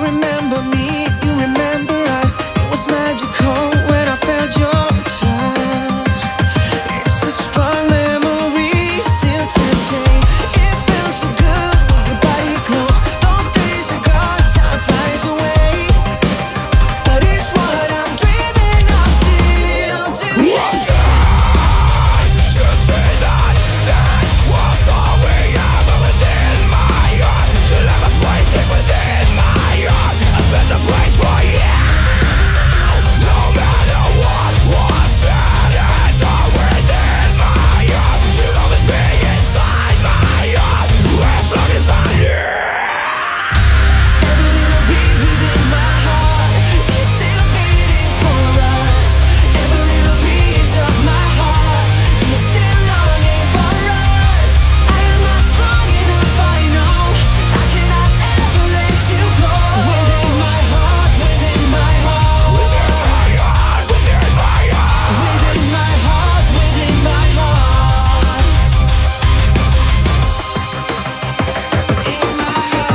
remember me, you remember us. It was magical when I felt your touch. It's a strong memory still today. It feels so good with your body close. Those days are gone, time flies away. But it's what I'm dreaming of still today. Just say that was all we ever within my heart. You'll have a place within my heart, a special place for you. No matter what was said and done within my heart, you'll always be inside my heart, as long as I'm here. Every little beat within my heart is still beating for us. Every little piece of my heart is still longing for us. I am not strong enough, I know. I cannot ever let you go. Within my heart, within my heart, Within my heart, within my heart, within my heart, within my heart, in my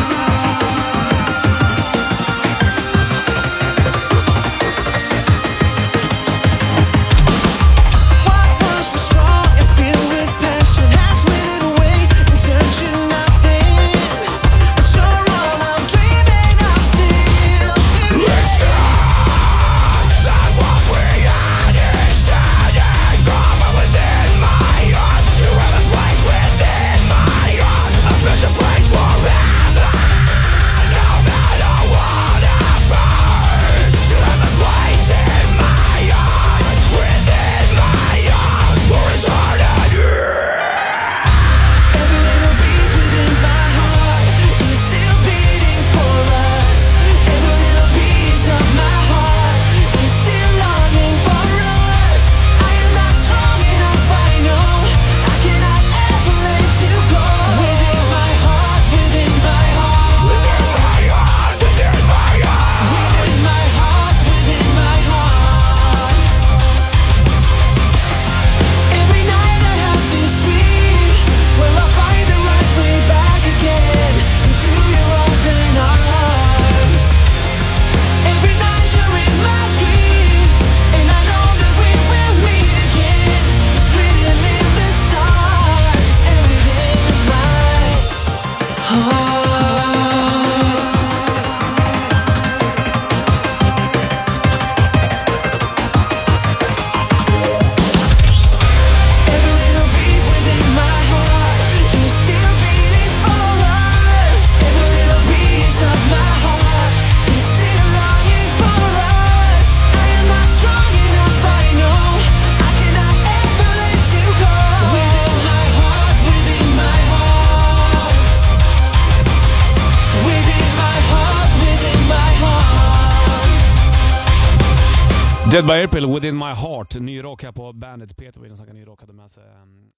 What once was strong and filled with passion has withered away and turned to nothing. But you're all I'm dreaming of still today. that what we understand and common within my heart. You have a place within my heart, a special place forever. No matter what happens, you have a place in my heart, within my heart, for eternity. Every little beat within my heart is still beating for us. Every little piece of my heart is still longing for us. I am not strong enough, I know. I cannot ever let you go. Within my heart, within my heart, Within my heart, within my heart, within my heart, within my heart. Every night I have this dream. Will I find the right way back again into your open arms? Every night you're in my dreams, and I know that we will meet again. It's written in the stars and within my heart. Every little beat within my heart is still beating for us. Every little piece of my heart is still longing for us. I am not strong enough, I know. I cannot ever let you go. Within my heart, within my heart, within my heart, within my heart. Dead by April, Within My Heart. Ny rock här på bandet. Peter Williams, han kan ny rock hade med sig